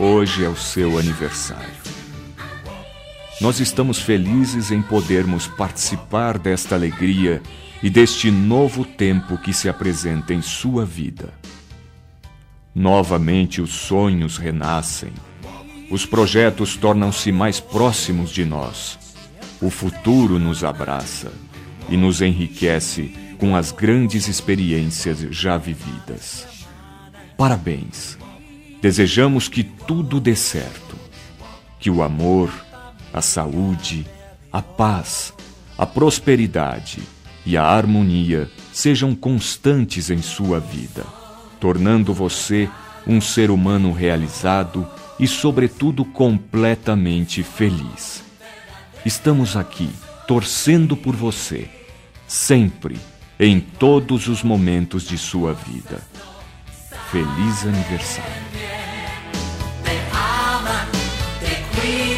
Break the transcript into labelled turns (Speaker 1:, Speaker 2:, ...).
Speaker 1: hoje é o seu aniversário. Nós estamos felizes em podermos participar desta alegria e deste novo tempo que se apresenta em sua vida. Novamente os sonhos renascem, os projetos tornam-se mais próximos de nós, o futuro nos abraça e nos enriquece com as grandes experiências já vividas. Parabéns! Desejamos que tudo dê certo, que o amor, a saúde, a paz, a prosperidade e a harmonia sejam constantes em sua vida, tornando você um ser humano realizado e, sobretudo, completamente feliz. Estamos aqui, torcendo por você, sempre, em todos os momentos de sua vida. Feliz aniversário!